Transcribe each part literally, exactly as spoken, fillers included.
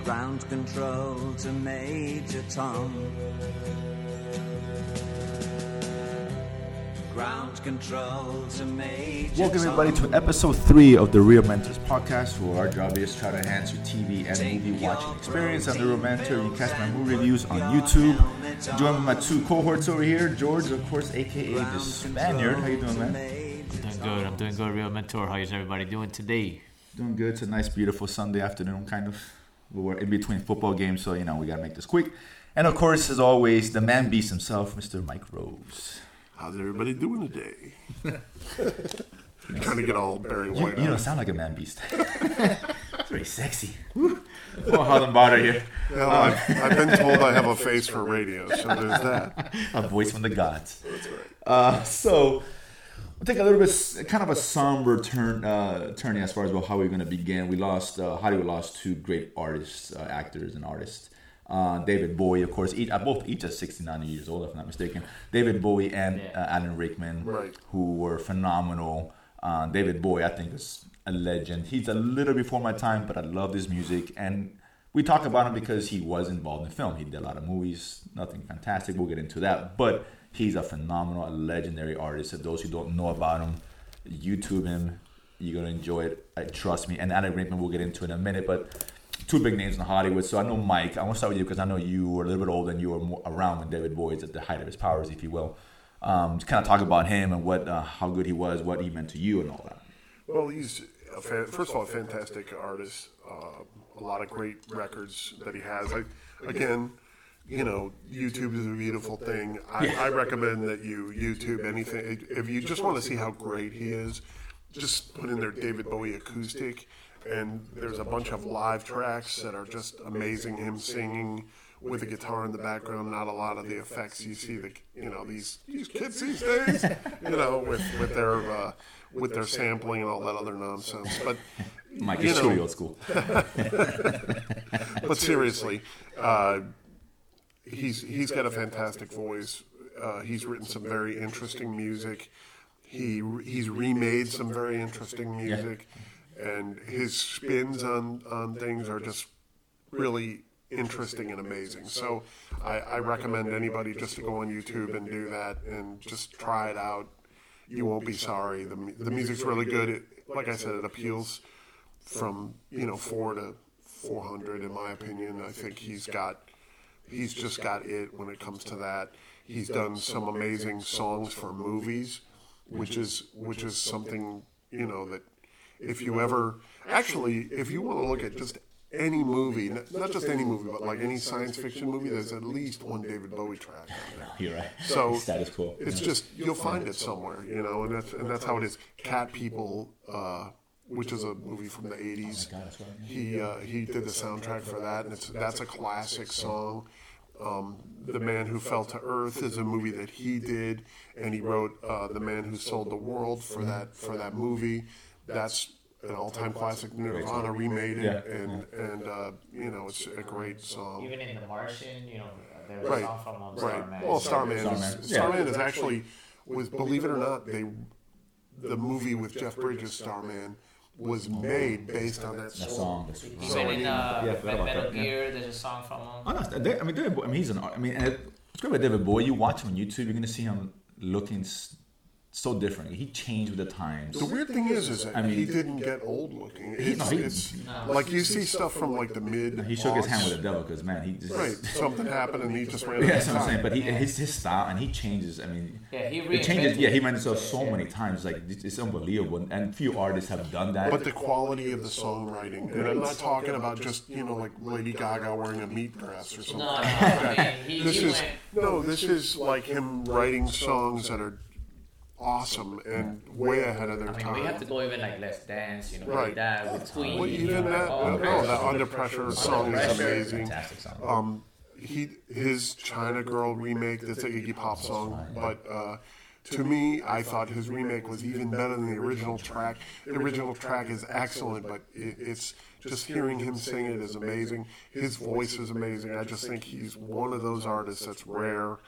Ground control to Major Tom. Ground control to Major Welcome Tom. everybody to episode three of the Real Mentors podcast, where our job is to try to enhance your T V and movie watching experience. I'm the Real Mentor. You can catch my movie reviews on YouTube. Joined by my two cohorts over here, George, of course, aka the Spaniard. How you doing, man? I'm doing good. I'm doing good, Real Mentor. How is everybody doing today? Doing good. It's a nice, beautiful Sunday afternoon, kind of. We're in between football games, so, you know, we got to make this quick. And, of course, as always, the man beast himself, Mister Mike Rose. How's everybody doing today? Trying to get all Barry You, White you out. don't sound like a man beast. It's very sexy. Well, Harlem Barter here. Well, I've, I've been told I have a face for radio, so there's that. A voice from the gods. That's right. Uh, so we'll take a little bit, kind of a somber turn, uh, turning as far as well how we're going to begin. We lost, uh, Hollywood lost two great artists, uh, actors and artists. Uh, David Bowie, of course, each, uh, both each are sixty-nine years old, if I'm not mistaken. David Bowie and uh, Alan Rickman, Right. who were phenomenal. Uh, David Bowie, I think, is a legend. He's a little before my time, but I love his music. And we talk about him because he was involved in film. He did a lot of movies, nothing fantastic. We'll get into that. But he's a phenomenal, a legendary artist. And those who don't know about him, YouTube him. You're going to enjoy it. I, trust me. And Alan Rickman, we'll get into in a minute. But two big names in Hollywood. So I know, Mike, I want to start with you because I know you were a little bit older and you were more around when David Bowie is at the height of his powers, if you will. Um, just kind of talk about him and what, uh, how good he was, what he meant to you and all that. Well, he's, a fan, first of all, a fantastic artist. Uh, a lot of great records that he has. I, again, you know, YouTube is a beautiful thing. I, I recommend that you YouTube anything. If you just want to see how great he is, just put in there David Bowie acoustic. And there's a bunch of live tracks that are just amazing. Him singing with a guitar in the background, not a lot of the effects you see. The you know these these kids these days, you know, with with their uh, with their sampling and all that other nonsense. But Mike you is know, truly old school. But seriously, uh, he's he's got a fantastic voice. Uh, he's written some very interesting music. He he's remade some very interesting music. And his spins on, on things are just really interesting and amazing. So I, I recommend anybody just to go on YouTube and do that and just try it out. You won't be sorry. The the music's really good. It, like I said, it appeals from you know four to four hundred in my opinion. I think he's got he's just got it when it comes to that. He's done some amazing songs for movies, which is which is something you know that. If you ever, actually, if you want to look at just any movie, not just any movie, but like any science fiction movie, there's at least one David Bowie track. You're right. So Status quo. it's just, you'll find it somewhere, you know, and that's, and that's how it is. Cat People, uh, which is a movie from the eighties, he uh, he did the soundtrack for that, and it's that's a classic song. Um, The Man Who Fell to Earth is a movie that he did, and he wrote uh, The Man Who Sold the World for that for that movie. That's an all-time classic. Nirvana remade it, Yeah. and and uh, you know it's a great song. Even in The Martian, you know, there was Right, a song from um, right. Starman. Well, Starman, Starman. is, Yeah. Starman is actually was believe it or not, they the movie with Jeff Bridges, Starman, was made based on that That song. song. That's Even So, in uh, yeah, I forgot about Metal that, yeah. Gear, there's a song from him. Oh, no, they- I mean, David Bowie, I mean, he's an. I mean, and it's great with David Bowie. You watch him on YouTube, you're gonna see him looking s- so different. He changed with the times. The weird thing is, is that I mean- he didn't get old looking. It's, no, he- it's like you see stuff from like the mid. He shook his hand with the devil because, man, he just. Right, something happened and he just ran. Yeah, out that's of what I'm time. saying. But he, his his style and he changes. I mean, Yeah, he it changes. reinvented Yeah, he it. made himself so many times. Like it's, it's unbelievable. And few artists have done that. But the quality of the songwriting, and I'm not talking about just you know like Lady Gaga wearing a meat dress or something. No, no, like I that. mean, he, This he is went. no, this is like him writing songs that are awesome and way ahead of their I mean, time. we have to go even like Let's Dance, you know, Right. like that with Queen. Well, you even know, that, all no, that. that Under Pressure song is Pressure. amazing. Fantastic song. Um, he his China Girl remake, that's an Iggy Pop song, but uh, to me, I thought his remake was even better than the original track. The original track is excellent, but it, it's just hearing him sing it is amazing. His voice is amazing. I just think he's one of those artists that's rare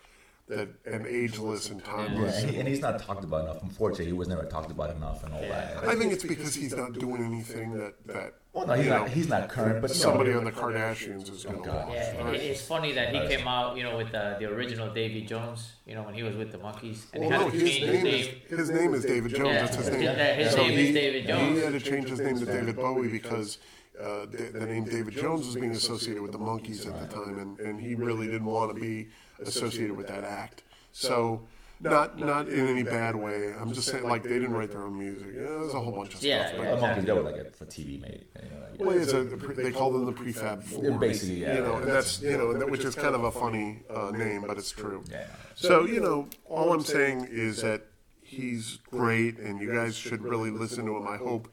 that and ageless and Yeah, timeless. and, he, and he's not talked about enough. Unfortunately, he was never talked about enough and all that. I think it's because he's not doing anything that that Well, no, he's you not. know, He's not current, but somebody no. on the Kardashians is going to God. watch. Yeah, right? it- it's funny that he came out, you know, with the, the original Davy Jones, you know, when he was with the Monkeys, and Well, he no, had to his change his name, name. is his name is David Jones. Yeah, That's his name. yeah, his So name he, is David Jones. He had to change his name to David Bowie because uh, the, the name David Jones was being associated with the Monkees at the time, and, and he really didn't want to be associated with that act. So. Not not in any bad way. I'm just saying, like, they didn't write their own music. Yeah, there's a whole bunch of Yeah, stuff. yeah. The Monkeys, they were like a, for T V made. You know, like, Well, it's a, they call them the prefab four. Basically, yeah. You know, and that's, you know, that- which is kind of a funny uh, name, but it's true. Yeah. So, you know, all I'm saying is that he's great, and you guys should really listen to him. I hope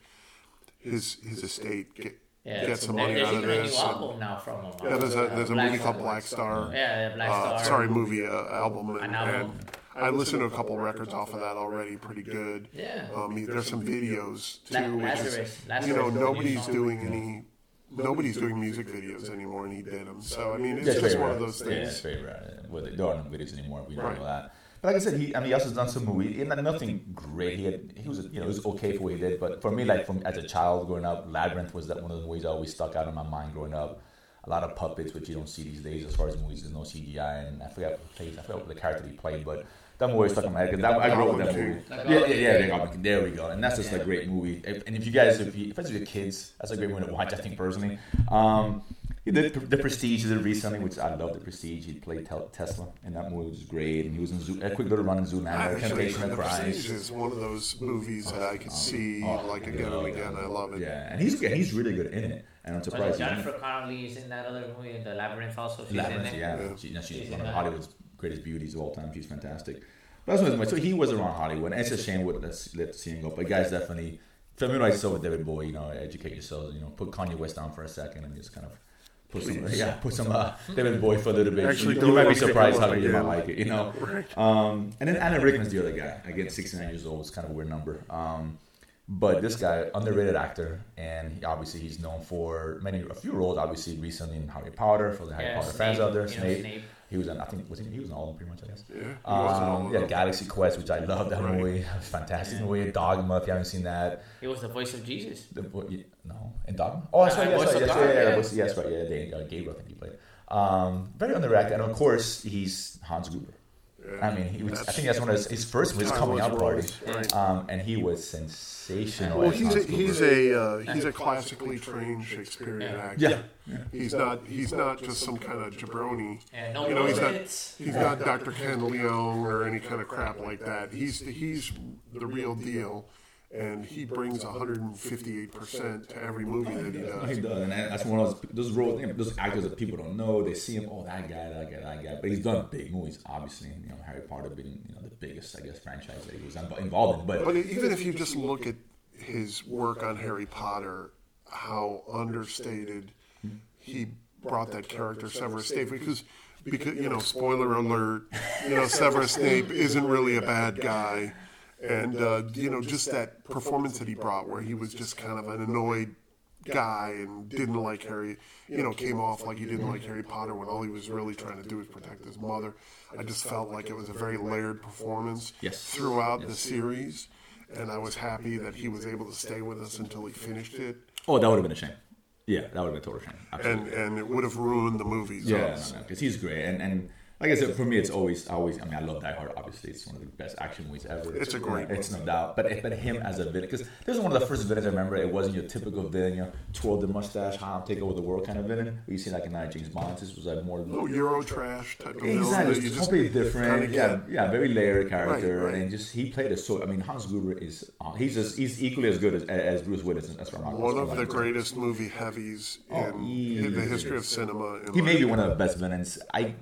his his estate get, Yeah, get some there- money there's out of even a new this. and- album now from him. Yeah, there's a uh, there's a Black movie called Star. Black Star. Yeah, Black Uh, Star. sorry, movie uh, album. And, An album. and I listened to a couple records off of that already. Pretty good. Yeah. Um, there's some videos La- too. which is, Lazarus. Lazarus you know, is a new nobody's song. doing any. Nobody's doing music videos anymore, and he did them. So I mean, it's Yeah, it's just very one rare. of those Yeah, it's things. very rare. Well, there aren't no videos anymore. We don't Right. know that. But like I said, he I mean, he also done some movies. He had nothing great. He had he was you know it was okay for what he did. But for me, like from as a child growing up, Labyrinth was that one of the movies that always stuck out in my mind growing up. A lot of puppets, which you don't see these days as far as movies. There's no C G I, and I forgot what he plays. I forgot what the character he played, but that movie always stuck in my head because I grew up with that movie. Like Yeah, yeah, Goblin yeah. King. they got- There we go, and that's just a great movie. If, and if you guys, if you, especially your kids, that's a great movie to watch. I think personally. Um, He did The Prestige, he did recently, which I love. The Prestige. He played Tel- Tesla in that movie, which is great. And he was in Zoo, a quick little run in Zoolander, Actually, Temptation of The Prestige Christ. is one of those movies that I could see Oh, like again and again. I love it. Yeah, and he's and he's really good in it. And I'm Well, surprised. he's- Jennifer Connelly is in that other movie, The Labyrinth. Also, she's in Labyrinth, it. yeah. Yeah. She, no, she's, She's one in of that. Hollywood's greatest beauties of all time. She's fantastic. But that's what so he was around Hollywood. And it's a shame what let's let see him go. But guys, definitely familiarize yourself with David Bowie. You know, educate yourselves. You know, put Kanye West down for a second and just kind of put some yeah, put some uh, David Bowie for a little bit. Actually, you, don't you might be like it surprised a lot how you might again. like it. You know. Um, and then Alan Rickman's the other guy. Again, sixty-nine years old. It's kind of a weird number. Um, But this guy, underrated actor, and he, obviously he's known for many, a few roles. Obviously, recently in Harry Potter, for the Harry Yeah, Potter Snape, fans out there, you know, Snape. Snape. He was in, I think, was he, he was in all of them pretty much, I guess. Yeah, he wasn't all Um, of yeah, them. Galaxy Quest, which I love that Right. movie. It's a fantastic movie. Dogma, if you haven't seen that. He was the voice of Jesus. The, what, yeah, no, in Dogma. Oh, that's Uh, right. Yes, Voice right. of Yes, God, yeah, yeah, yeah. was- yes, right. Yeah, Dave, uh, Gabriel, I think he played. Um, very underrated, and of course he's Hans Gruber. Yeah. I mean, he was, I think that's one of his, his first his Time coming was out party, Rose, right. um, and he was sensational. Well, as he's a, Hans he's Gruber. a uh, he's a classically trained Shakespearean actor. yeah. He's not he's not just some kind of jabroni. And no You know, he's not bullets. he's not Doctor Ken Leung or any kind of crap like that. He's he's the real deal, and he brings one hundred fifty-eight percent to every movie that he He does. does, and that- that's one of those those roles, you know, those actors that people don't know. They see him, oh, that guy, that guy, that guy. But he's done big movies, obviously. You know, Harry Potter being you know the biggest, I guess, franchise that he was involved in. But But even if you just look at his work on Harry Potter, how understated he brought that character Severus Snape, because because you know, spoiler alert, you know, Severus Snape isn't really a bad guy, and uh, you know, just that performance that he brought, where he was just kind of an annoyed guy and didn't like Harry, you know, came off like he didn't like Harry Potter when all he was really trying to do was protect his mother. I just felt like it was a very layered performance Yes. throughout the series, and I was happy that he was able to stay with us until he finished it, oh, that would have been a shame. Yeah, that would have been a total shame. Absolutely. and and it would have ruined the movies. Yeah, because he's great, and and like I said, for me, it's always always. I mean, I love Die Hard. Obviously, it's one of the best action movies ever. It's a great It's movie. no doubt. But but him as a villain, because this is one of the first villains I remember. It wasn't your typical villain, you know, twirl the mustache, how take over the world kind of villain. You see like in uh, James Bond. This was like more. No Euro trash type of villain Exactly, that you it's just completely kinda different. Yeah, get. yeah, very layered character, Right, right. and just he played it so. I mean, Hans Gruber is uh, he's just, he's equally as good as, as Bruce Willis as from One of the greatest movie heavies in, Oh, he in the is. history of cinema. in He my may be opinion. one of the best villains. I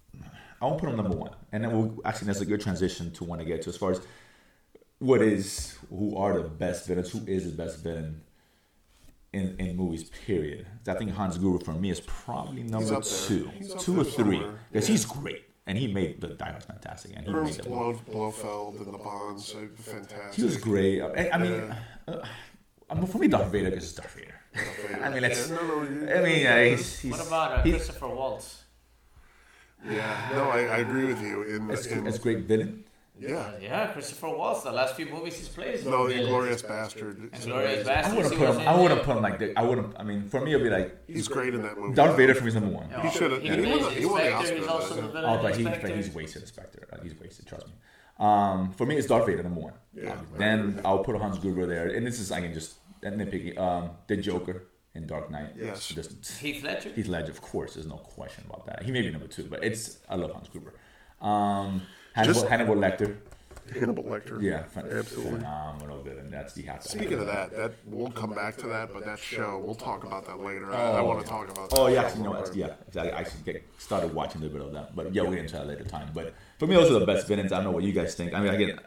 I won't put him number one, and then we'll actually that's a good transition to want to get to as far as what is who are the best villains, who is the best villain in in movies. Period. I think Hans Gruber for me is probably number up there. two, He's up two there or three, somewhere. because Yeah. he's great, and he made the Die Hard's fantastic, and he made Ernst the Blo- Blofeld and the Bonds, so fantastic. He was great. I, I mean, Yeah. uh, I mean, for me, Darth Vader is Darth Vader. I mean, it's. Yeah, no, no, you- I mean, yeah, he's. he's What about uh, he- Christopher Waltz? Yeah, no, I, I agree with you. In, As, in as great villain. yeah, Yeah, Christopher Waltz. The last few movies he's played. is no, villains. Inglorious Bastard. And Glorious I Bastards. wouldn't he put was him. in I wouldn't there. put him like that. I wouldn't. I mean, for me, it'd be like He's great in that movie. Darth Vader for me is number one. He should have. He He, plays won, he won the Inspector. Oscar. He's also the though. villain. Oh, but in he's Inspector. but he's wasted, Inspector. Like, he's wasted. Trust me. Um, for me, it's Darth Vader number one. Yeah, Um, I then agree. I'll put Hans Gruber there, and this is I can just nitpicky. Um, the Joker in Dark Knight. Yes. Just, Heath Ledger. Heath Ledger, of course. There's no question about that. He may be number two, but it's I love Hans Gruber. Um, Hannibal, Just- Hannibal Lecter. Hannibal Lecter. Yeah, phen- absolutely. phenomenal villain. That's you have to. Speaking of that, that we'll come back to that, but that show, we'll talk about that later. I, I want to talk about that. Oh yeah, show you know, a it's, little yeah, exactly. I should get started watching a little bit of that, but yeah, we'll get into that at a later time. But for me, those are the best villains. I don't know what you guys think. I mean, again,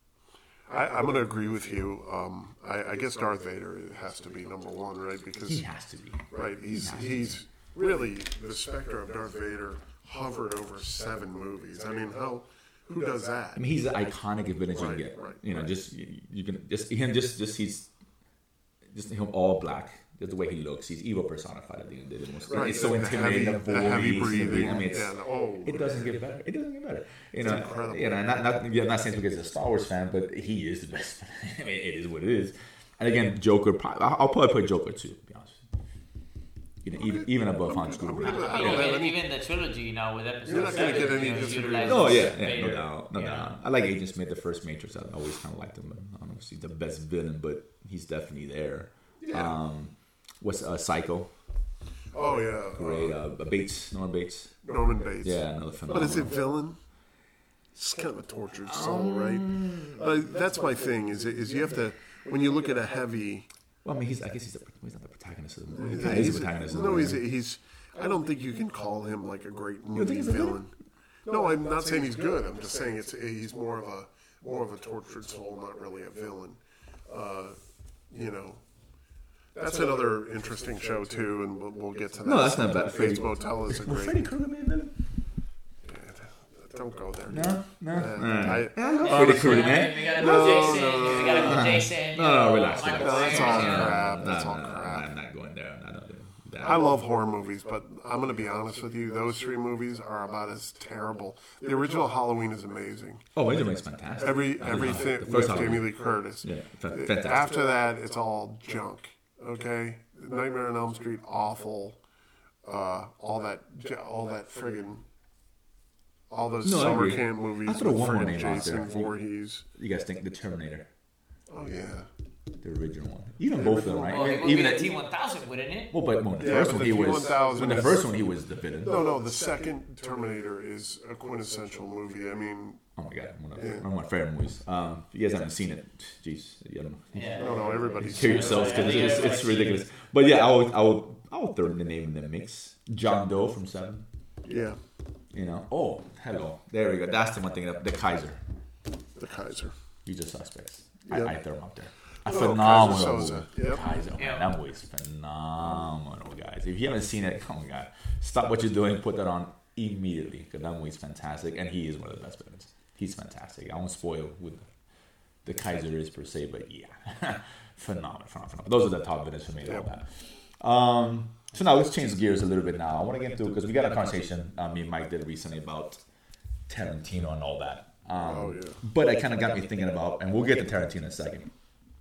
I, I'm going to agree with you. Um, I, I guess Darth Vader has to be number one, right? Because he has to be. right, he's he's really the specter of Darth Vader hovered over seven movies. I mean, how who does that? I mean, he's the iconic villain you Right, can get. right, you know, right. just you, you can just him, just just he's just him all black. Just the way he looks, he's evil personified. I think it is. Right, It's so the intimidating. heavy- The, the heavy voice, breathing, I mean, it's, yeah, the- oh, it doesn't get better. It doesn't get better. You know, incredible. you know, not not yeah, not saying because he's a Star Wars fan, but he is the best. I mean, it is what it is. And again, Joker. Probably, I'll probably put Joker too. To be honest, you know, even even above Hans Gruber. I don't have Even, any- even the trilogy now with episode You're not gonna seven, get any you know, disagreement. utilizes Oh yeah, yeah, Vader. no doubt, no Yeah. doubt. I like Agent Smith, the first Matrix. I always kind of liked him. But I don't know if he's the best villain, but he's definitely there. Um, what's uh, Psycho? Oh yeah, Great. Uh, Bates, Norman Bates. Norman Bates. Yeah, another But phenomenal. is it villain? It's kind of a tortured soul, Um, right? Uh, that's my thing. Is is you have to when you look at a heavy. Well, I mean, he's. I guess he's, the, he's not the protagonist of the movie. He's, He's, the protagonist. of the no, movie. he's he's. I don't think you can call him like a great don't movie think he's a villain. No, I'm not saying he's good. I'm just saying it's he's more of a more of a tortured soul, not really a villain. Uh, you know, that's another interesting show too, and we'll, we'll get to that. No, that's not bad. Bates Freddie- Motel is a Will great. Freddy Krueger be a villain? Don't go there. No, no. Uh, I, Freddy Krueger, man. We gotta No, go Jason. no, no, We gotta go Jason. No, no, you know, relax, Michael relax. No, that's Myers, all you know. crap. That's No, all no, no, crap. I'm not going there. I don't do that. I love horror movies, but I'm going to be honest with you. Those three movies are about as terrible. The original Halloween is amazing. Oh, Benjamin's fantastic. Every I love everything it. The with first Jamie Halloween. Lee Curtis. Yeah, fa- fantastic. After that, it's all junk. Okay, Nightmare on Elm Street, awful. Uh, all that, all that friggin', all those No, I summer agree. camp movies I'll throw with one more friggin' name out Jason there. Voorhees. You guys think the Terminator, Oh yeah. the original one, even both of them, right? Well, it would even be at- the T one thousand, wouldn't it? well, but when the Yeah, first but one the he was T one thousand when the is- first one he was the villain. No, no, the second Terminator is a quintessential movie. I mean, Oh my god, one of, one of my favorite movies. Um, if you guys haven't seen it, jeez, you don't know. Yeah. no, no, everybody's Hear yourselves because it's, it's ridiculous. But yeah, I would, I would, I would throw the name in the mix. John Doe from Seven. Yeah, You know. Oh, hello. There we go. That's the one thing. The Kaiser. the Kaiser. Usual Suspects. Yep. I, I throw him up there. A Oh, phenomenal Kaiser movie. Soze. Yep. Kaiser, Yeah. man, that movie is phenomenal, guys. If you haven't seen it, oh my god, stop what you're doing, put that on immediately because that movie is fantastic, and he is one of the best villains. He's fantastic. I won't spoil who the, the Kaiser is per se, but yeah, phenomenal, phenomenal. Those are the top villains for me. All Yep. that. Um, so now let's change gears a little bit. Now I want to get into because we got a conversation uh, me and Mike did recently about Tarantino and all that. Um, Oh, yeah. But it kind of got me thinking about, and we'll get to Tarantino in a second.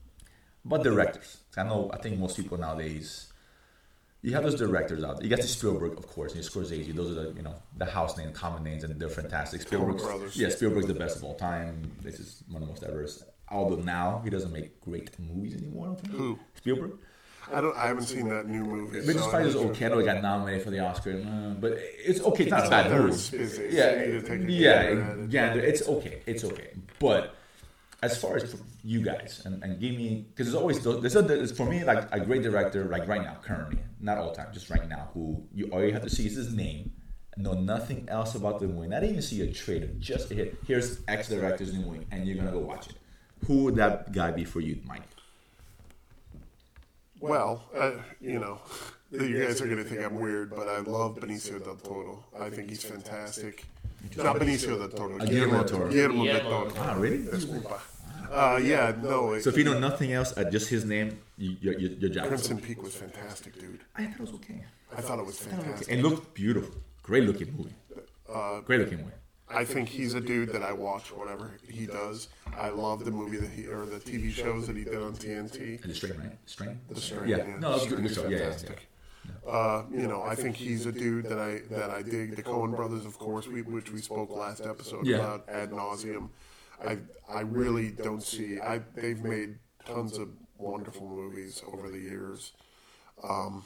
But directors, I know, I think most people nowadays, you have those directors out there. You got the Spielberg, of course, and Scorsese. Those are the, you know, the house names, common names, and they're fantastic. Spielberg's, brothers. yeah, Spielberg's the best of all time. This is one of the most diverse. Although now he doesn't make great movies anymore. I don't think. Who? Spielberg. I don't. I haven't seen that new movie. Bridge of so Spider's I'm not okay. I know he got nominated for the Oscar, uh, but it's okay. It's not a It's bad out there, movie. it's busy, so Yeah, you need to take a yeah, gander at it. yeah. It's okay. It's okay. But as far as for you guys, and, and give me because there's always those- there's, a, there's for me like a great director, like right now, currently, not all time, just right now, who you all you have to see is his name, know nothing else about the movie, not even see a trailer, just here, here's X director's new movie, and you're gonna go watch it. Who would that guy be for you, Mike? Well, uh, you know, you guys are going to think I'm weird, but I love Benicio del Toro. I think he's fantastic. Not Benicio del Toro. Uh, Guillermo del Toro. Guillermo del Guillermo. Toro. Ah, really? Disculpa. Uh, yeah, no. So if you know nothing else, uh, just his name, you, you're, you're, you're jacked. Crimson Peak was fantastic, dude. I thought it was okay. I thought it was fantastic. And looked beautiful. Great looking movie. Uh, Great looking movie. I think he's a dude that I watch whatever he does. I love the movie that he or the T V shows that he did on T N T. The Strain, right? Strain? The Strain, Yeah. yeah. No, that's Strain good. is Good show. Yeah, yeah, fantastic. yeah. Uh, you know, I think he's a dude that I that I dig. The Coen Brothers, of course, we, which we spoke last episode Yeah. about ad nauseum. I I really don't see. I they've made tons of wonderful movies over the years. Um,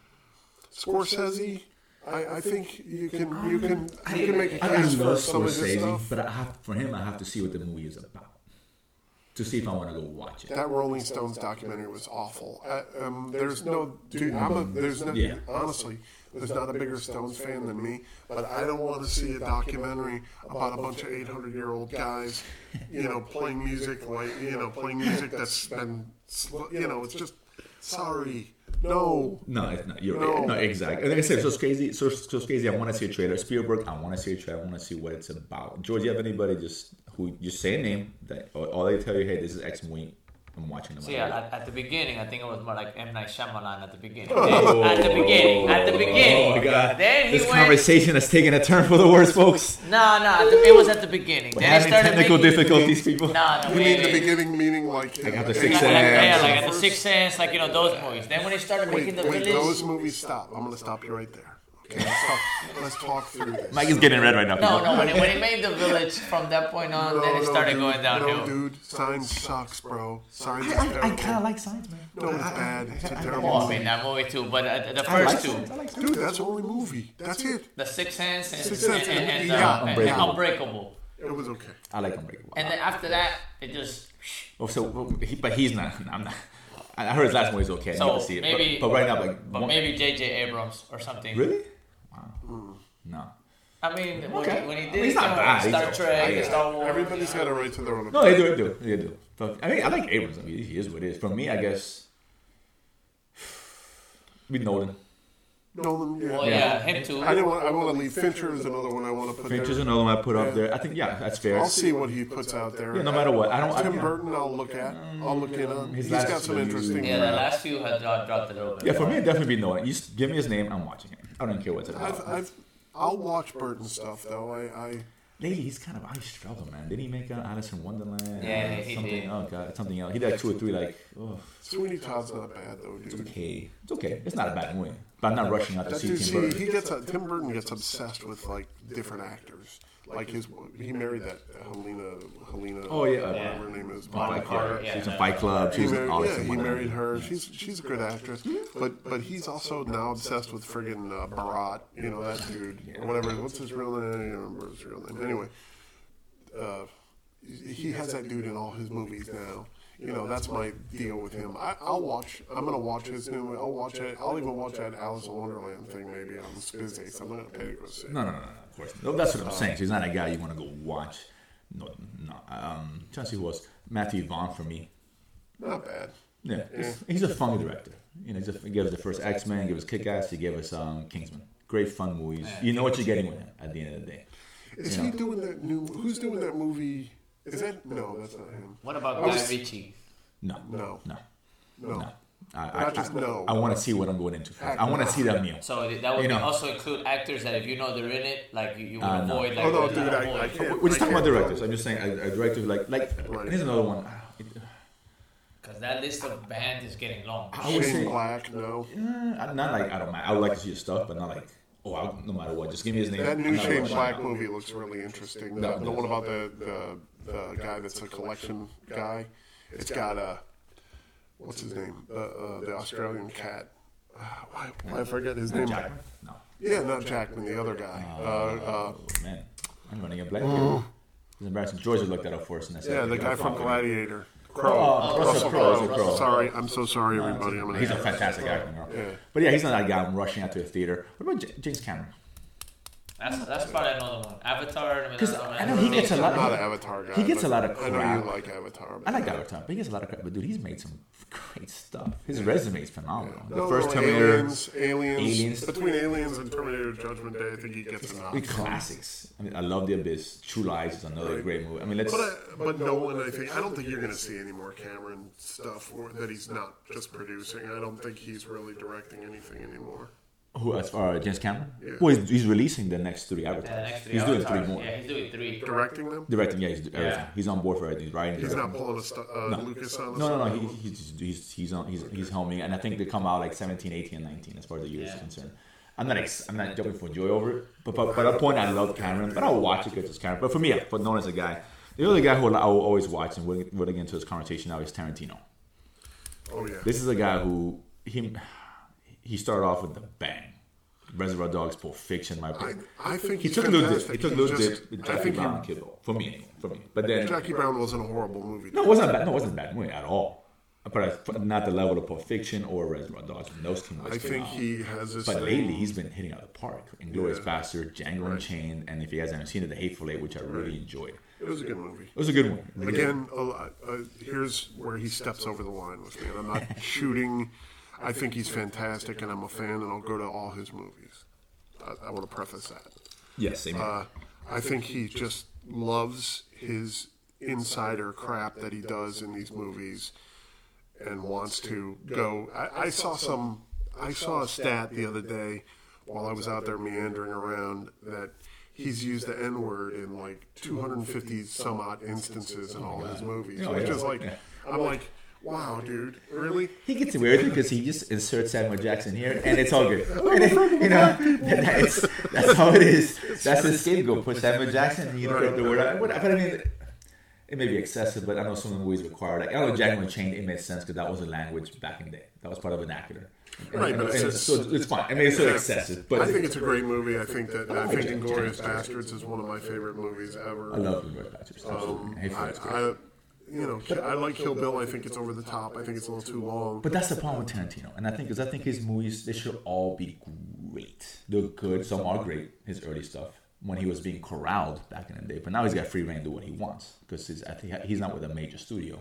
Scorsese, I, I think you can you can you can make a I, I case for love some of his Scorsese, stuff. but I have, for him, I have to see what the movie is about to see if I want to go watch it. That Rolling Stones documentary was awful. Uh, um, there's no, dude. I'm a, there's no, Yeah. honestly, there's not a bigger Stones fan than me. But I don't want to see a documentary about a bunch of eight hundred year old guys, you know, playing music like you know, playing music that's been, sl- you know, it's just sorry, no. No, it's not. You're No. no, exactly. Like I said, so crazy. So, so crazy. I want to see a trailer. Spielberg. I want to see a trailer. I want to see what it's about. George, you have anybody just who just say a name that, or, or they tell you, hey, this is X movie. I'm watching them. See, at, at the beginning, I think it was more like M. Night Shyamalan at the beginning. Oh. At the beginning, at the beginning. Oh my God! Then he This went. conversation has taken a turn for the worse, folks. No, no, at the- it was at the beginning. We're Then I having started technical making, difficulties, people. No, no, You wait, mean the wait. beginning, meaning like Like after eight- Sixth Like, like, yeah, Sense. like at the Sixth Sense, like you know those movies. Then when he started Wait, making the wait, village. those movies stop. I'm gonna stop you right there. Okay, let's talk, let's talk through this. Mike is getting red right now. No, people. no. When he, when he made the village, from that point on, No, then it no, started dude, going downhill. No, dude, Signs sucks, bro. Signs is I, I, I terrible. kind of like Science, man. No, it's bad. It's a terrible Well, I movie. mean that movie too, but uh, the I like first two, Signs. I like Signs. Dude, that's the only movie. That's it. the Sixth Sense and, Sixth Sense and, and, and- and, yeah, uh, and Unbreakable. Unbreakable. It was okay. I like Unbreakable. And then after that, it just. Oh, so, well, he, but he's not. I'm not. I heard his last movie is okay. I need So to see it. maybe, but, but right now, like, but one- maybe J J Abrams or something. really? Wow. No. I mean, when, Okay. he, when he I did mean, he's not you know, bad. He's Star okay. Trek, Yeah. Star Wars. Everybody's got a right to their own No, they do. They do. They do. But, I mean, I like Abrams. I mean, he is what he is. For me, I guess. With Nolan. Nolan, yeah. Well, yeah, him too. I didn't want. I want to leave. Fincher is another one I want to put Fincher's there. another one I put Yeah. up there. I think, yeah, that's fair. I'll see what he puts out there. Yeah, no matter what. I don't. I, Tim yeah. Burton, I'll look at. I'll look in on. His He's last got some few- interesting. Yeah, the last few had dropped, dropped a little bit. Yeah, for me, it'd definitely be Nolan. You just give me his name, I'm watching it. I don't care what's about. I've, I've, I'll watch Burton stuff though. I, I Lately, he's kind of I struggle, man. Did he make uh, Alice in Wonderland? Yeah, he something, did. Oh god, something else. He did two or three like. Oh, Sweeney Todd's not bad though, it's dude. okay. It's okay. It's not a bad movie. But I'm not rushing out to That see dude, Tim see, Burton. he gets a, Tim Burton gets obsessed with like different actors. Like his, he married that Helena, Helena. Oh, yeah. whatever Yeah. her name is. Fight Carter, Club. yeah, She's in yeah. Fight Club. He She's in married, Alice yeah, in he Wonderland. married her. She's she's a good actress, but but he's also now obsessed with friggin' uh, Barat. You know that dude, or whatever. What's his real name? I don't remember his real name. Anyway, uh, he has that dude in all his movies now. You know, that's my deal with him. I, I'll watch. I'm gonna watch his new. I'll watch it. I'll even watch that Alice in Wonderland thing maybe on Tuesdays. I'm not gonna pay to go see. it. No, no, no, no, of course. No, that's what I'm saying. He's not a guy you want to go watch. No, no. Um, trying to see who was Matthew Vaughn for me. Not bad. Yeah, he's, he's a funny director. You know, he's a, he gave us the first X Men, gave us Kick Ass, he gave us um, Kingsman. Great fun movies. You know what you're getting with him at the end of the day. Is You he know. doing that new? Who's doing that movie? Is that no? That's not him. What about I Guy was- Ritchie? No, No. no, No. no. I, Not I, just I, no. I want to see what I'm going into. First. I want to see that meal. So that would You be know. also include actors that if you know they're in it, like you, you would Uh, no. avoid. Like, Oh no, the- dude, I, avoid. I can't. We're just I talking about can't- directors. I'm just saying a, a director like like. Right. Here's another one. Ah, it- Because that list of bands is getting long. I would Shane say Black, no. uh, not like I don't mind. I would like to see his stuff, but not like oh, I, no matter what, just give me his name. That I'm new not Shane watching Black it. movie looks really interesting. The, No, the no. one about the, the the guy that's a collection guy. It's got a what's his name? Uh, uh, the Australian cat. Uh, why, why I forget his name? Jackman? No. Yeah, not Jackman, the other guy. Uh, uh, Oh man, I'm running a blank here. It's embarrassing. George looked that up for us. And I said, yeah, the guy from fuck with Gladiator. Oh, Crowe. Russell Crowe. Russell Crowe. Sorry, I'm so sorry, everybody. I'm him. gonna He's a fantastic actor, girl. Yeah. But yeah, he's not that guy I'm rushing out to a theater. What about J- James Cameron? That's that's probably another one. Avatar. I mean, 'Cause that's I know he gets a lot I'm not of- an Avatar guy. he gets but a lot of I know crap. you like Avatar. but- I like Avatar, but he gets a lot of crap. But dude, he's made some great stuff. His resume is phenomenal. The No, first no, Terminator, aliens, aliens, Aliens. Between Aliens and Terminator Judgment Day, I think he gets a nod. the classics. I mean, I love The Abyss. True Lies is another great movie. I mean, let's. But, I, but Nolan, I think I don't think you're going to see any more Cameron stuff or that he's not just producing. I don't think he's really directing anything anymore. Who as far as James Cameron? Yeah. Well, he's, he's releasing the next three Yeah, the Avatar. next three He's doing Avatars. three more. Yeah, he's doing three. Directing them? Directing, yeah, he's everything. Yeah. He's on board for everything. He's writing. He's directing. not pulling a stu- uh, No. Lucas on us. No, no, no. He, he's he's he's on he's he's helming, and I think they come out like seventeen, eighteen, and nineteen as far as the year is Yeah. concerned. I'm not ex- I'm not jumping for joy over it, but but, but at a point I love Cameron, but I'll watch it because it's Cameron. But for me, but known as a guy, the other guy who I will always watch, and we'll, we'll get into this conversation now, is Tarantino. Oh yeah. This is a guy who he he started off with the bang. Reservoir Dogs, Pulp Fiction, my I, opinion. I think He he's took a little dip. fantastic. He took a He little just- dip with I Jackie think Brown he, and Kill Bill. For me, anyway. For me. But then Jackie Brown wasn't a horrible movie. no, it wasn't bad. No, it wasn't a bad movie at all. But not the level of Pulp Fiction or Reservoir Dogs. When those came out, I think he has this. But thing- lately, he's been hitting out of the park. Inglourious Yeah. Bastard, Django Right. Unchained, and if you guys haven't seen it, The Hateful Eight, which I really Right. enjoyed. It was a good movie. It was a good one. Again, uh, uh, here's where he steps over the line with me. And I'm not shooting. I think he's fantastic, and I'm a fan, and I'll go to all his movies. I, I want to preface that. Yes, same here. Uh, I think he just loves his insider crap that he does in these movies, and wants to go. I, I saw some. I saw a stat the other day while I was out there meandering around that he's used the N word in like two hundred fifty some odd instances in all his movies. Oh, Which yeah. is like, Yeah. I'm like, wow, dude, really? He gets away with it because he just inserts Samuel Jackson here, and it's all good. And it, you know, that's, that's how it is. That's the scapegoat. Put Samuel Jackson, and you don't have the word out. But I mean, it may be excessive, but I know some of the movies require. Like, I know Django Unchained, it made sense because that was a language back in the day. That was part of vernacular. And, Right, and, but it's and just- so it's fine. I mean, it's so excessive, but I think it's a great movie. I think that I think James- Inglourious James- Bastards is one of my favorite movies ever. I love the word Bastards. Um, Absolutely. I, Hateful Eight's great. I, you know, I like Kill Bill. I think it's over the top. I think it's a little too long. But that's the problem with Tarantino, and I think because I think his movies they should all be great. They're good. Some are great. His early stuff when he was being corralled back in the day, but now he's got free reign to do what he wants because he's I think he's not with a major studio.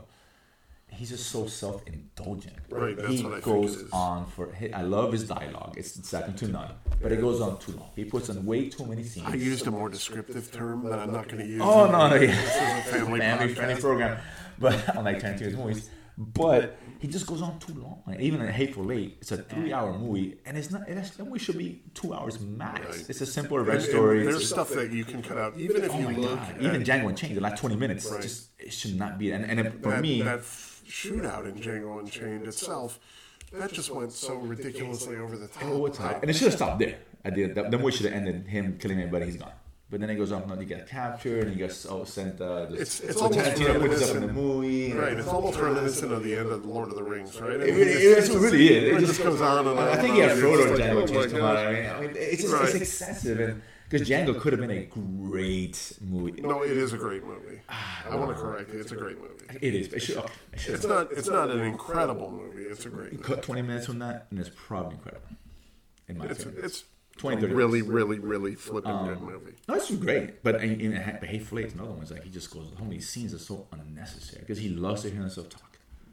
He's just so self-indulgent. Right, that's he what I think goes it is. on for. I love his dialogue. It's second to none, but it goes on too long. He puts in way too many scenes. I used a more descriptive term that I'm not going to use. Oh no, no, yeah. This is a family, family podcast. friendly program. But unlike Tarantino's movies, but he just goes on too long. Like, even in Hateful Eight, it's a three-hour movie, and it's not. It's, that movie should be two hours max. Right. It's a simple And- revenge and story. there's It's- stuff that you can cut out, even if oh you my look god! at Even Django Unchained, the last twenty minutes, Right. just it should not be. And, and it, for that, me, that f- shootout in Django Unchained itself, that just went so ridiculously over the top. oh, it's hot. And it should have stopped there. I did. The, the movie should have ended him killing everybody. He's gone. But then it goes on. No, you get captured, and you get oh, sent. Uh, this, It's- it's so almost Tarantino puts up in reminiscent- the movie. Right, it's almost reminiscent of the end of Lord of the Rings, right? I It mean, really, it's- it really is. It It just just goes on and on. I think and he on. had It's Frodo like, and Django oh my just come out. gosh. I mean, I mean, it's just Right. it's excessive, and because Django could have been a great movie. No, it is a great movie. I want to correct it. It's a great movie. It is. It should, okay, it should It's not. It's not an incredible movie. It's a great movie. cut twenty minutes from that, and it's probably incredible. In my It's opinion, it's twenty, a thirty really, minutes. really, really flipping good movie. No, it's great, but in, in Hateful Eight, another one. It's like he just goes. How many scenes are so unnecessary because he loves to hear himself talk.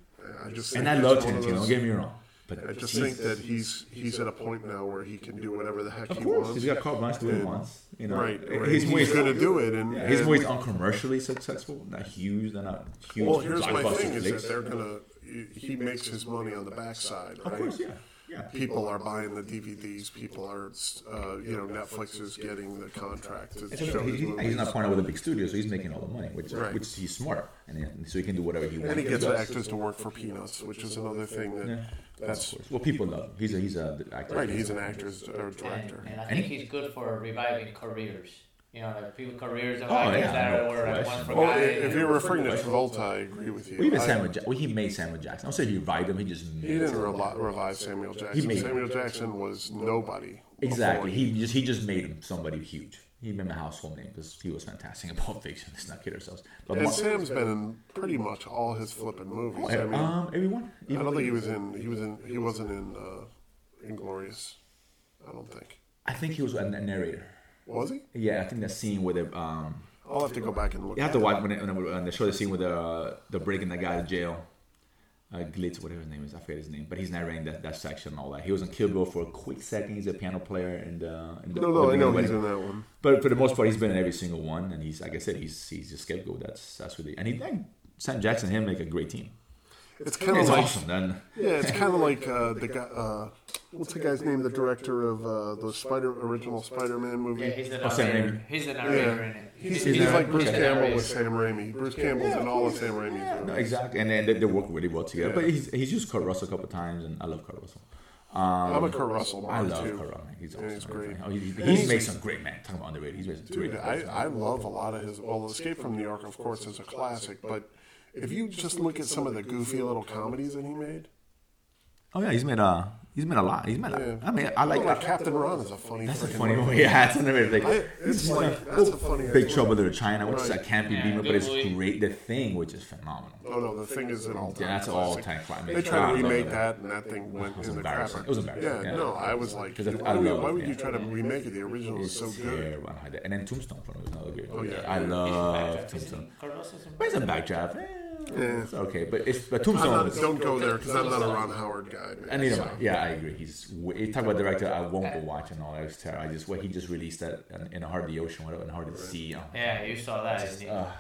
I just And think I it's love one of Tarantino. Don't those- get me wrong, but I just Jesus. think that he's he's at a point now where he can do whatever the heck Of he course, wants. he's got carte blanche to do what he And- wants. You know, Right, right. His He's movies going to do it, and, Yeah, his and- movies aren't commercially successful. Not huge. They're not huge. Well, here's my blockbuster thing: is flicks. that they're gonna. He makes his money on the backside, right? Of course, yeah, yeah. People are buying the D V Ds. People are, uh, you know, Netflix is getting the contract to And show so his he, movies. he's not partnered with a big studio, so he's making all the money, which Right. which he's smart, and, then- so he can do whatever he wants. And he gets does. actors to work for peanuts, which is another thing that Yeah. that's Of course. Well, people love him. He's a he's a actor. right. He's an actor or And, director. and I And think he- he's good for reviving careers. You know, like people careers of Oh, actors yeah, that no were like question. once Well, forgotten. if you're referring to Travolta, I agree with you. Well, even I- Samuel Jackson. Well, he made Samuel Jackson. I don't say he revived him. He just made He didn't him. revi- revive Samuel Jackson. made- Samuel Jackson was nobody. Exactly. before He just he just made him somebody huge. He made him a household name because he was fantastic in Pulp Fiction. Let's not kid ourselves. But And Mar- Sam's been in pretty much all his flipping movies. oh, I mean, um, everyone. I don't think he was in. He was in. He wasn't in uh, Inglorious. I don't think. I think he was a narrator. Was he? Yeah, I think that scene with the um. I'll have to go back and look. You have to watch when, it, when, it, when they show the scene with the uh, the breaking the guy to jail. Uh, Glitz, whatever his name is, I forget his name, but he's narrating that, that section and all that. He was in Kill Bill for a quick second. He's a piano player in the. In the No, no, the I know beginning he's of in it. that one. But for the most part, he's been in every single one, and he's like I said, he's he's a scapegoat. That's that's really and he and Sam Jackson and him make a great team. it's kind of It's like awesome. Then yeah, it's kind of like uh, the guy. Uh, what's the guy's name? The director of uh, the Spider original Spider-Man movie. Yeah, he's the Oh, Sam narrator. Raimi. He's the narrator Yeah. in it. He's, He's he's the- like Bruce he's the Campbell narrator. with Sam Raimi. Bruce Campbell's in all of Sam Raimi's no, movies. exactly, and then they, they work really well together. Yeah. But he's he's used Kurt Russell a couple times, and I love Kurt Russell. Um, I'm a Kurt Russell I man love too. Kurt Russell. He's Yeah, awesome. he's great. Oh, he, he- And he's, he's- made some great man. Talking about underrated, he's made some Dude, great. I, I love a lot of his. Well, Escape from New York, of course, is a classic. But if you just look at some of the goofy little comedies that he made, Oh yeah, he's made a he's made a lot. He's made. A, yeah. I mean, I like Well, like that. Captain Ron is a funny. That's a freaking funny movie. movie. Yeah, it's another thing. I, it's like that's a funny. Big Trouble in Little China, which is Right. a campy Yeah, B movie, but good it's movie. great. The Thing, which is phenomenal. Oh no, the thing is an all-time. Yeah, that's an classic. all-time classic. They tried I to love remake that. that, and that thing went was in the embarrassing. crapper. It was embarrassing, Yeah, yeah. no, I was like, 'Cause I- why, I would, love why it, would you yeah. try to remake it? The original It's is so good. terrible. I had that. And then Tombstone for me was another great. Oh, one. yeah. I love Backdraft, isn't Tombstone. he? Kurt Russell's in But it's a Backdraft. backdraft. Eh, Yeah. It's okay, but it's but I'm Tombstone. not, is- don't go there because I'm not a Ron Howard guy. Man. And neither So, am I. Yeah, I agree. He's w- you talk about director. I won't go watch and all that. It's terrible. I just what he just released that in, in a Heart of the Ocean, whatever, in Heart of the Sea. Oh, Yeah, you saw that, didn't you? uh,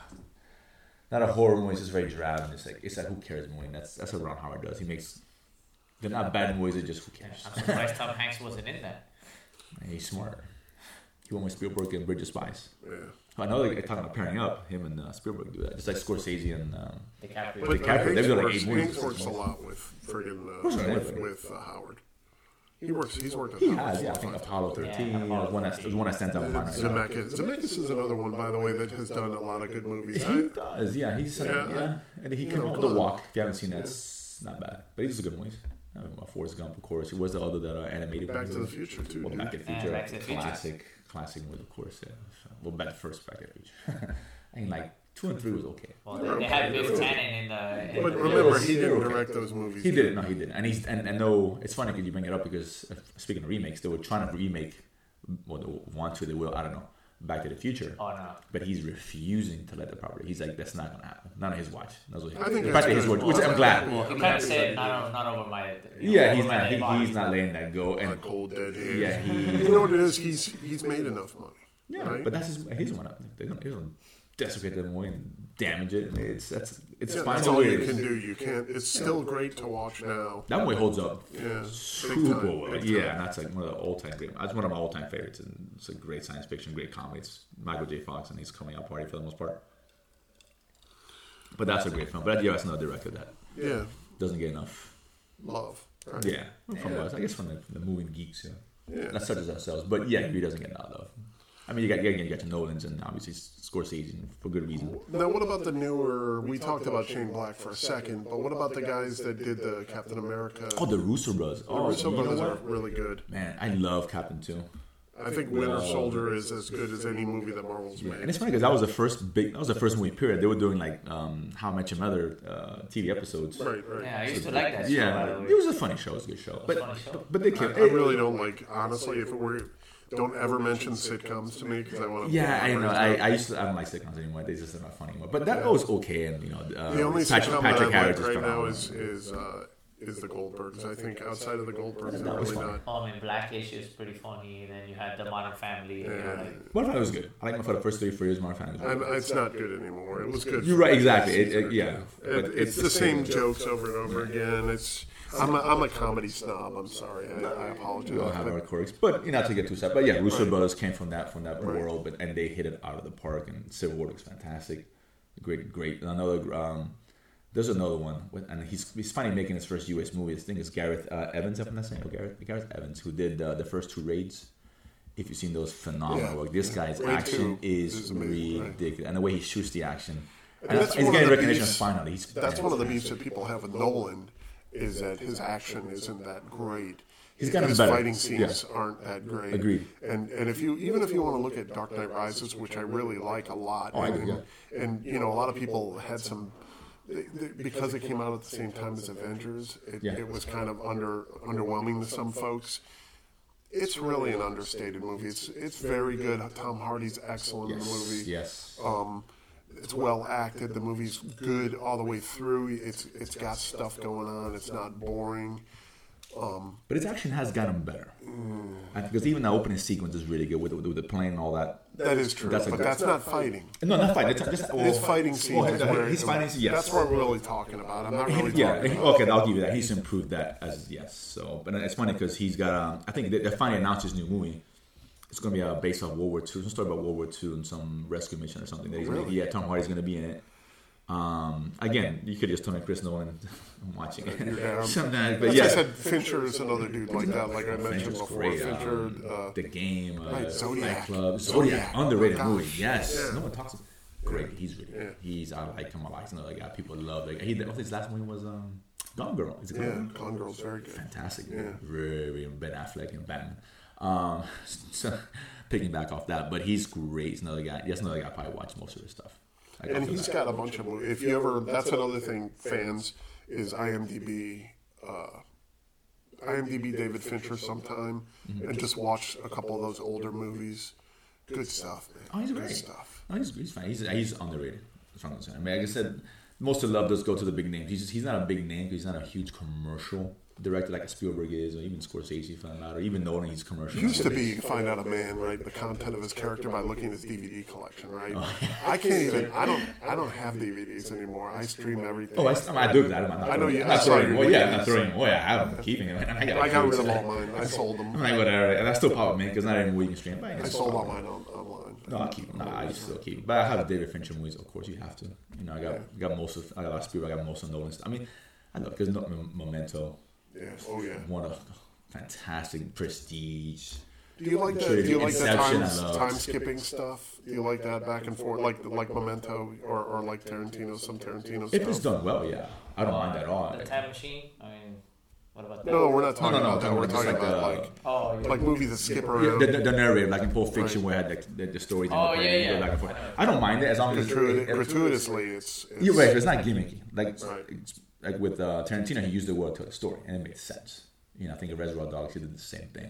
not a horror movie. It's just very drab. And it's like it's like who cares movie. And that's that's what Ron Howard does. He makes they're not bad movies. They're just who cares. I'm surprised Tom Hanks wasn't in that. And he's smart. He went with Spielberg and Bridge of Spies. yeah. I know they're talking about pairing up. Him and uh, Spielberg do that. Just like Scorsese and. Um, DiCaprio. But DiCaprio, uh, they've Hanks done like works, eight movies. Hanks works a lot with friggin' course uh, he with, does. with uh, Howard. He works. He's worked at he Howard has, yeah. I four think or five Apollo thirteen Yeah, Apollo was one that was one that stands out in my times. mind. Zemeckis. Zemeckis is another one, by the way, that has done a lot of good movies. He I, does, yeah. He's uh, Yeah, yeah, and he you came know, up with come The on. Walk. If you haven't seen that, it's not bad. But he's a good one. I mean, well, Forrest Gump, of course. It was the other that uh, animated. Back to the movie. Future too. Well, dude. Back to the Yeah, Future, Back to the Future. classic, classic movie, of course. Yeah. So, well, back first Back to the Future. I mean, like two and three was okay. Well, they, they had Biff Tannen in the. In But the remember, he They're didn't okay. direct those movies. He didn't. No, he didn't. And he's and, and no. It's funny because you bring it up because uh, speaking of remakes, they were trying to remake. Well, they want to. They will. I don't know. Back to the Future. Oh no. But he's refusing to let the property. He's like, that's not gonna happen. Not on his watch. That's what he, I think Back that's to his good. watch, which I'm glad. Well, he I'm kind of happy said, with not, over, not over my. You know, Yeah, over he's my not. He, dead body. he's not letting that go. A And cold dead hand. yeah, he. You know what it is? He's he's made enough money. Yeah, right? but that's his, his one. They're gonna, they're gonna desecrate the movie and damage it. And it's that's it's Yeah, fine that's the all way you it can is. do. You can't. It's still great to watch now. That movie holds up Yeah, super big time, well. big Yeah, time. and that's like one of the all time great. That's one of my all time favorites. And it's a great science fiction, great comedy. It's Michael J. Fox and he's coming out party for the most part. But that's a great film. But yeah, that's another director that Yeah, doesn't get enough. love. Right? Yeah, from us. I guess from the, the movie geeks. Yeah, Yeah. not such as ourselves. But yeah, he doesn't get a lot of love. I mean, you got you got your Nolans and obviously Scorsese for good reason. Now, what about the newer? We talked about Shane Black for a second, but what about the guys that did the Captain America? Oh, the Russo brothers. The Oh, Russo you know brothers are what? really good. Man, I love Captain too. I think Winter Soldier is as good as any movie that Marvel's Yeah, and made. it's funny because that was the first big, that was the first movie period. They were doing like um, How I Met Your Mother uh, T V episodes. Right, right. Yeah, I used to like that show, by Yeah, the way. it was a funny show. It was a good show. But funny show. but they I, kept. I really don't like, honestly, if it were, don't ever mention sitcoms to me because I want to. Yeah, I know. I, I used to. I don't like sitcoms anymore. They just are not funny anymore. But that was okay, and you know, uh, The only Patrick, sitcom Patrick that I Harris like right now phenomenal. is is uh, is the Goldbergs. I think outside of the Goldbergs, they're was really funny. not. Oh, I mean, Blackish is pretty funny. And then you had The Modern Family. You know, Yeah. like, Modern Family was good. I like it for the first three, four years. Modern Family was I'm, good. it's not good anymore. It was good. You're for right, the exactly. first It- it- season. yeah. It- But it's the same jokes over and over again. It's I'm a, I'm a comedy snob. I'm sorry. I, I apologize. We all have But- our quirks, but you know, not to get too sad. But yeah, Russo brothers came from that from that world, but and they hit it out of the park. And Civil War looks fantastic, great, great. Another, um, there's another one, with, and he's he's finally making his first U S movie. His thing is Gareth uh, Evans, if I'm not saying, oh, Gareth Gareth Evans, who did uh, the first two Raids. If you've seen those, phenomenal Yeah. work. This guy's Raid action two is, is amazing, right? ridiculous, and the way he shoots the action, And and that's he's one of getting the recognition beefs- finally. He's That's one of the beefs that people have with Nolan, is that his action isn't that great. He's gotten his better. fighting scenes Yeah. aren't that great. Agreed. And and if you even if you want to look at Dark Knight Rises, which I really like a lot, Oh, I and, do, yeah. and you know a lot of people had some because it came out at the same time as Avengers. It, Yeah. it was kind of under underwhelming to some folks. It's really an understated movie. It's it's very good. Tom Hardy's excellent in the yes, movie. yes. Um, it's well acted. The movie's good all the way through. It's it's got stuff going on. It's not boring. Um, but its action has gotten better. Mm. Because even the opening sequence is really good with, with, with the plane and all that. That is true, that's but that's not fighting. No, not fighting. It's just, well, his fighting scenes. Well, his fighting scenes, yes. That's what we're really talking about. I'm not really yeah, talking okay, about I'll give you that. He's improved that as yes. So, but it's funny because he's got. Um, I think they, they finally announced his new movie. It's going to be uh, based off World War Two. Some story about World War Two and some rescue mission or something. That he's really? gonna, yeah, Tom Hardy's going to be in it. Um, again, you could just tell me Chris Nolan. I'm watching it. Yeah, um, Sometimes, but as yeah. I said, Fincher is another dude like that. Like I mentioned Fincher's before, great. Fincher, Um, uh, The Game, uh, right, Zodiac. Fight Club, Zodiac. Zodiac, underrated Oh, movie. gosh. Yes, Yeah. no one talks. About Great, he's really. Yeah. He's I like him. I like another guy. People love. Like he, I think his last movie was um, Gone Girl. Is it Gone yeah, Girl? Gone Girl's very good. Fantastic. Yeah. Very Ben Affleck and Batman. Um, so picking back off that, but he's great. He's another guy. Yes, another guy I probably watch most of his stuff. Like, And he's got a bunch of movies. If you ever, that's another thing, fans, is IMDb, uh, IMDb David Fincher sometime, Mm-hmm. and just watch a couple of those older movies. Good stuff, man. Oh, he's Good great. stuff. No, he's, he's fine. He's, he's underrated. As far as I'm concerned. I mean, like I said, most of the love does go to the big names. He's just, he's not a big name. He's not a huge commercial director like a Spielberg is, or even Scorsese, for that matter, or even Nolan. He's commercial. Used to be you find out a man, right, the content of his character by looking at his D V D collection, right? I can't even. I don't. I don't have D V Ds anymore. I stream everything. Oh, I, I, mean, I do that. I'm not I know you- I'm not I saw throwing you. them away. Yeah, I'm not throwing them away. I have them. Keeping them. I got, I got rid of all mine. I sold them. I'm like, whatever. And I still pop them in because not every week you can stream. But I sold all mine on, online. No, I keep them. Nah, I still keep them. But I have David Fincher movies. Of course, you have to. You know, I got got most of. I got Spielberg. I got most of Nolan. I mean, I know because no, Memento. Yeah. Oh yeah. One of fantastic Prestige. Do you like that? Trilogy. Do you like the Inception, time, I love. time skipping stuff? Do you like that back and forth, like like Memento or, or like Tarantino, some Tarantino If it's stuff? done well, yeah, I don't mind that at all. The Time Machine. I mean, what about that? No, we're not talking no, no, about that. no, We're just talking like, about uh, like Oh, yeah. like movies that skip Yeah, around. the, the, the narrative, like in Pulp Fiction, where I had the, the, the stories. Oh, and the yeah, go yeah. back and forth. I don't mind it as long as Gratuit- it's, gratuitously, it's, it's You're right. It's not gimmicky. Like Right. it's, like with uh, Tarantino, he used the word to tell the story, and it made sense. You know, I think in Reservoir Dogs he did the same thing.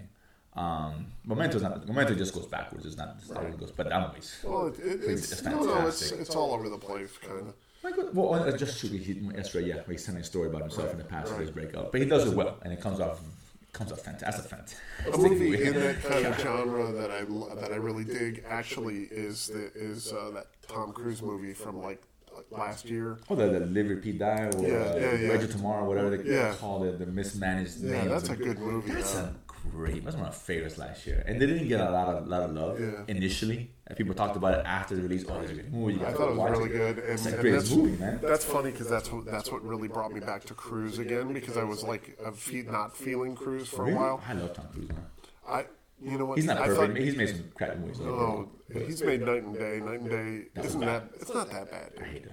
Um, Momento's not. Memento just goes backwards. It's not. It's not how it goes. But that movie's. Well, it, it, it's, It's no, no, it's fantastic. it's all over the place, kind of. Like, well, uh, just shoot. He, that's right. Yeah, where he's telling a story about himself in the past of his breakup, but he does it well, and it comes off. Comes off fantastic. Fantastic. A movie in that kind of genre that I that I really dig actually is the, is uh, that Tom Cruise movie from like, like last year. Oh, the, the Live Repeat Die or Yeah, uh, yeah, yeah. Rage of Tomorrow, whatever they Yeah. call it, the mismanaged Yeah, names. that's a good movie. That's uh, a great. That's one of my favorites last year, and they didn't get a lot of lot of love Yeah. initially. And people talked about it after the release. Oh, it's a good movie. You I gotta thought it was watch really good, and, It's the and greatest that's, movie, man. that's funny because that's what that's what really brought me back to Cruise again because I was like a fe- not feeling Cruise for a Really? while. I love Tom Cruise, man. I you know what He's not I perfect. thought- He's made some crappy movies. though. Oh, he's made Night and Day. Night and Day isn't that? It's not that bad. I Dude. hate it.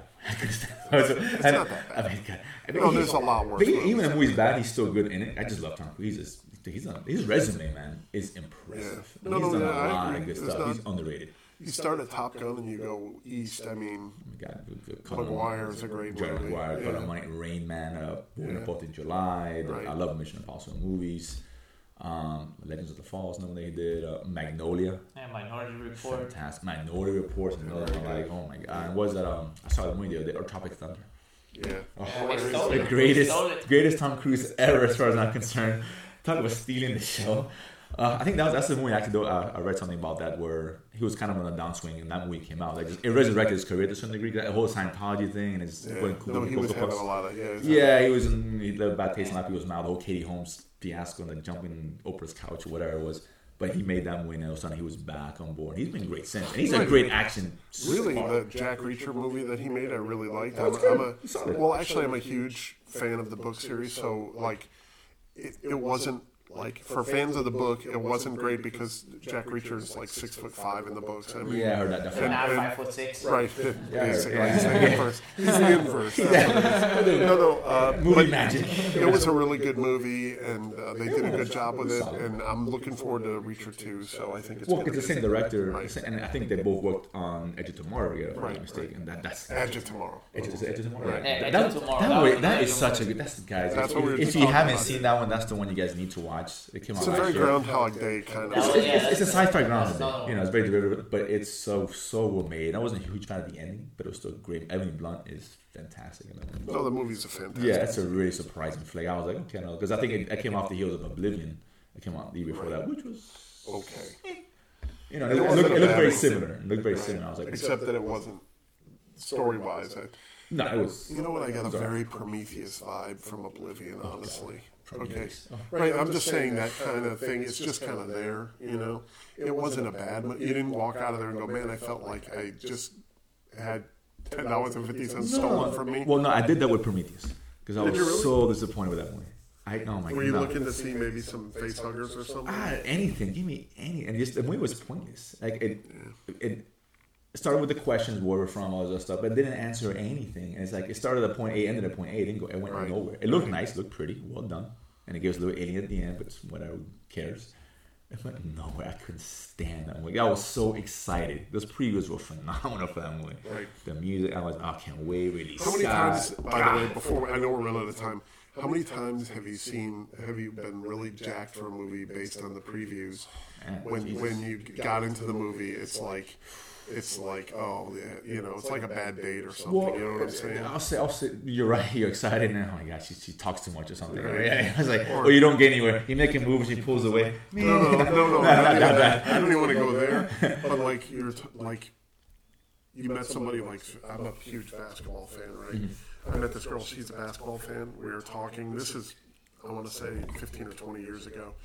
it's not that I mean, God. I mean, No, he- there's a lot worse But he- movies. even if the movie's bad, he's still good in it. I just love Tom Cruise. He's just, he's on, his resume, man, is impressive. Yeah. No, he's no, done yeah, a I lot agree. of good It's stuff. not- He's underrated. You start at Top Gun and you go east. I mean, We got good, good Color Maguire is a great Jerry movie. Maguire, Yeah. Color Money, Rain Man, uh, Born Yeah. the Fourth of July. The- Right. I love Mission Impossible movies. Um, Legends of the Falls, another they did. Uh, Magnolia, Yeah, Minority Report. fantastic. Minority Report, another one. Like, oh my god, and was that? Um, I saw the movie the other day, or Tropic Thunder. yeah. Oh, they stole the it. greatest, They stole it. greatest Tom Cruise ever, as far as I'm concerned. Talk about stealing the show. Uh, I think that was, that's the movie. Actually, though, uh, I read something about that where he was kind of on a downswing, and that movie came out. Like, it resurrected his career to some degree. That whole Scientology thing, and it's Yeah. going cool. No, he cool was for having folks. a lot of yeah. Yeah, he was in he left a bad taste in a lot of people's mouth. The whole Katie Holmes fiasco and the jumping Oprah's couch or whatever it was. But he made that movie, and all of a sudden he was back on board. He's been great since, and he's a Right. great action. Really, star. the Jack Reacher movie that he made, I really liked. I'm, That's I'm good. a Solid. well, actually, I'm a huge fan of the book series. So, like, it, it wasn't like for fans of the book, it wasn't great because Jack Reacher is like six foot five in the books. I mean, Yeah, I heard that. Definitely. Now and- five foot six. right, Yeah, basically, yeah. he's the inverse. He's the inverse. That's what it is. No, no, uh, Movie but magic. It was a really good movie, and uh, they did a good job with it. And I'm looking forward to Reacher two. So I think it's Well, gonna it's the be same director, Right. and I think they both worked on Edge of Tomorrow together, if I'm Right, not mistaken. That, that's Edge of Tomorrow. Edge of, Edge of Tomorrow. Right. Yeah, Edge that, of Tomorrow. That, That way- was that another is good such a movie. good. That's guys. That's if what we were if just you talking haven't about. seen that one, that's the one you guys need to watch. watch. It came It's out a very last year. Groundhog Day kind That of. was- It's, yeah, it's, it's a that's- sci-fi that's Groundhog another Day. one. You know, it's very derivative, but it's so so well made. I wasn't a huge fan of the ending, but it was still great. Emily Blunt is fantastic in that movie. No, the movies are fantastic. Yeah, it's a really surprising flick. I was like, okay, no, because I think it, it came off the heels of Oblivion. It came out the year before that, which was Okay. you know, It it, it wasn't looked, a it looked bad very movie. similar. It looked very similar. I was like, Except that it wasn't story wise. no, it was. You know what? I got a Sorry. very Prometheus vibe from Oblivion, honestly. Okay. Prometheus. Oh. Right, I'm just saying that kind of thing. It's just kind of there, you know. It wasn't a bad. mo- You didn't walk out of there and go, "Man, I felt like I just had ten dollars and fifty cents stolen from me." Well, no, I did that with Prometheus because I Did was you really? so disappointed with that movie. I oh my god. Were you looking to see maybe some face huggers or something? Ah, anything, give me any, and just the movie was pointless. Like it, it started with the questions where we're from, all this stuff, but it didn't answer anything. And it's like it started at point A, ended at point A, it didn't go, it went Right. nowhere. It looked nice, looked pretty, well done, and it gives a little alien at the end, but it's whatever, who cares? It went nowhere. I couldn't stand that movie. I was so excited. Those previews were phenomenal for that movie. Right. The music, I was, oh, I can't wait. Really, How many sad. times, by the way, before I know we're running out of time, how many times have you seen, have you been really jacked for a movie based on the previews? Man, When Jesus. when you got into the movie, it's like, it's like, oh, yeah, you know, it's like a bad date or something. you know what I'm saying? I'll say, I'll say, you're right. You're excited, and oh my gosh, she, she talks too much or something. Right. Yeah, I was like, oh, you don't get anywhere. You make a move, and she pulls away. No, no, no, no. not I, don't that even, bad. I don't even want to go there. But like you're t- like, you met somebody like I'm a huge basketball fan, right? Mm-hmm. I met this girl. She's a basketball fan. We were talking. This is, I want to say, fifteen or twenty years ago.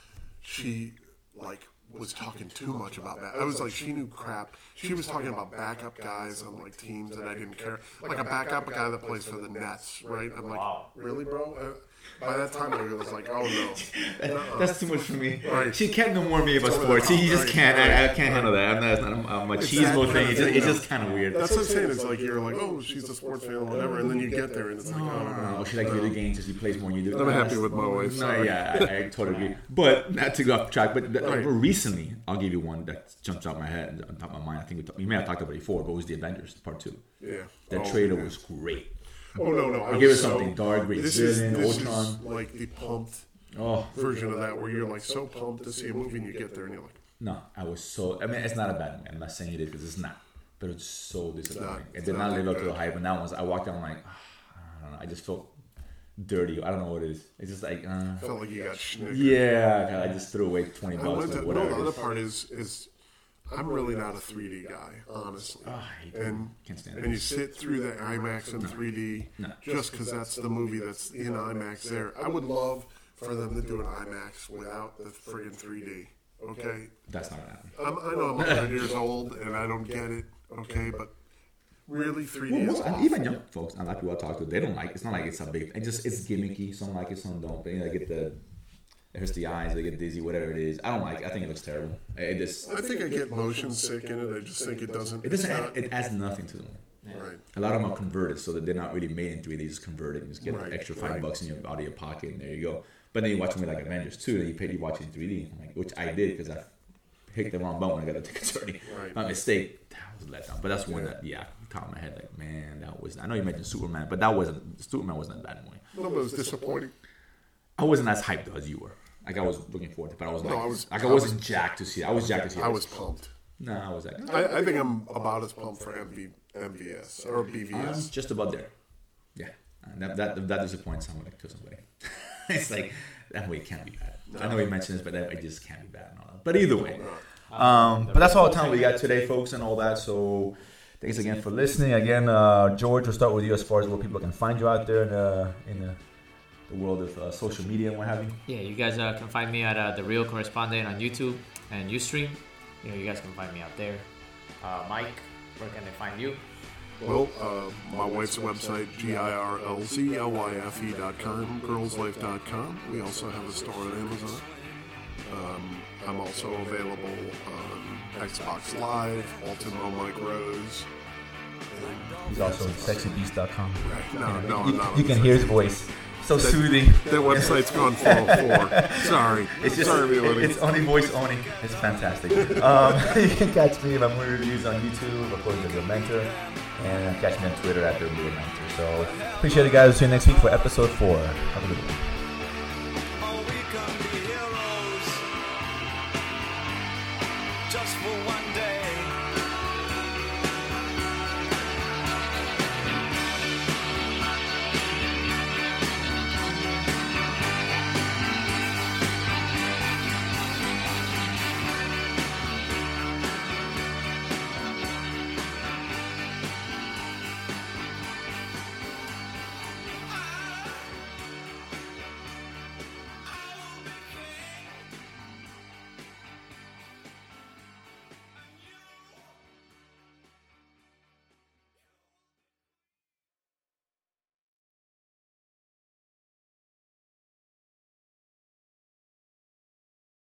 She like was talking too much about that. I was like, she knew crap. She was talking about backup guys on like teams, and I didn't care. Like a backup guy that plays for the Nets, right? I'm like, Wow. really, bro? Uh, by that time, I was like, oh no. Uh-uh. That's too much for me. Right. She can't know more me about It's over sports. the He top, just right, can't. I, I right, can't handle that. I'm not. It's not a, a It's machismo that thing. kind It's of just, thing, it's though. just kind of weird. That's what I'm saying. It's like you're like, oh, she's a sports fan or whatever, and then you get there and it's like, No, oh, no, no. She likes video games, so she plays more than you do. I'm happy with my wife. No, Sorry. yeah, I, I totally agree. But not to go off track, but the, Right. recently, I'll give you one that jumps out my head and on top of my mind. I think we, talk, we may have talked about it before, but it was the Avengers Part Two. Yeah. That Oh, trailer yeah. was great. Oh no, no. I Give was it something dark, great This is, villain, this Ultron. is like the pumped Oh version of that, where you're like so pumped to see a movie, and you get there and you're like, no, I was so. I mean, it's not a bad movie. I'm not saying it is because it's not, but it's so disappointing. not- It it's did not not live that up to the good. hype. And that was, I walked out, I'm like, ah, I don't know. I just felt dirty. I don't know what it is. It's just like, uh, felt like you got schnittered. yeah. God, I just threw away twenty I bucks went or to, no, whatever. the it other is. part is is I'm really not a three D guy, honestly. Oh, I hate and that. Can't stand it. and you sit through that IMAX in three D No. just because that's the movie that's in IMAX there. I would love for them to do an IMAX without the friggin' three D. Okay, That's not gonna happen. I'm, I know I'm one hundred years old and I don't get it. Okay, but really three D Well, is most, awful. even young folks, a lot of people I talk to, they don't like. It's not like it's a big. It just it's gimmicky. Some like it, some don't. But you know, they get the, it hurts the eyes. They get dizzy. Whatever it is, I don't like. it. I think it looks terrible. It just I think I get motion sick in it. I just think it doesn't. it doesn't. it's Add, not- it adds nothing to them. right. A lot of them are converted, so that they're not really made in three D. They just converted and just get Right, an extra five right. bucks in your out of your pocket, and there you go. But then you watch me like Avengers two, and you pay to watch it in three D, I'm like, which I did because I hit the wrong button when I got a ticket already. Right. My mistake. That was a letdown. But that's one Yeah. that, yeah, top of my head, like, man, that was. I know you mentioned Superman, but that wasn't. Superman wasn't a bad movie. No, but it was disappointing. I wasn't as hyped as you were. Like I was looking forward to it, but I was like, No, I was- like I I wasn't jacked to see it. I was jacked to see it. I was pumped. No, I was like, I, I think I'm about as pumped for M V, M V S or B V I'm S. just about there. Yeah, and that that that disappoints someone like to somebody. It's like that way it can't be bad. I know we mentioned this, but that it just can't be bad and all that. But either way, um, but that's all the time we got today, folks, and all that. So thanks again for listening. Again, uh, George, we'll start with you as far as where people can find you out there in the in the, the world of uh, social media and what have you. Yeah, you guys uh, can find me at uh, The Real Correspondent on YouTube and Ustream. You know, you guys can find me out there. Uh, Mike, where can they find you? Well, uh, my wife's website, G I R L Z L Y F E dot com, girls life dot com. We also have a store on Amazon. Um, I'm also available on Xbox Live, Ultimo Mike Rose. He's also on sexy beast dot com. And, no, no, I'm You, not. you on can the hear his site. voice. So That- soothing. That website's gone four oh four. Sorry. It's just Sorry, it- everybody. it's only voice only. It's fantastic. um, you can catch me in my movie reviews on YouTube, of course, The Mentor, and catch me on Twitter at The Real Mentor. So appreciate it, guys. See you next week for episode four. Have a good one.